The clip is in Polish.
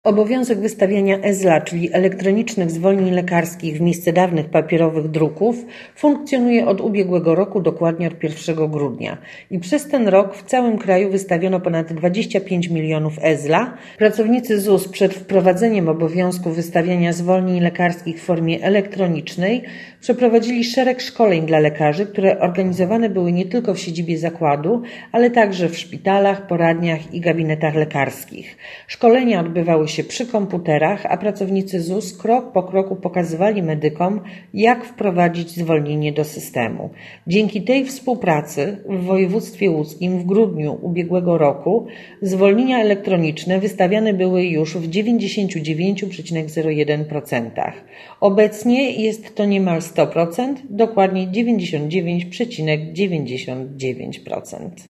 Obowiązek wystawiania EZLA, czyli elektronicznych zwolnień lekarskich w miejsce dawnych papierowych druków, funkcjonuje od ubiegłego roku, dokładnie od 1 grudnia. I przez ten rok w całym kraju wystawiono ponad 25 milionów EZLA. Pracownicy ZUS przed wprowadzeniem obowiązku wystawiania zwolnień lekarskich w formie elektronicznej przeprowadzili szereg szkoleń dla lekarzy, które organizowane były nie tylko w siedzibie zakładu, ale także w szpitalach, poradniach i gabinetach lekarskich. Szkolenia odbywały się przy komputerach, a pracownicy ZUS krok po kroku pokazywali medykom, jak wprowadzić zwolnienie do systemu. Dzięki tej współpracy w województwie łódzkim w grudniu ubiegłego roku zwolnienia elektroniczne wystawiane były już w 99,01%. Obecnie jest to niemal 100%, dokładnie 99,99%.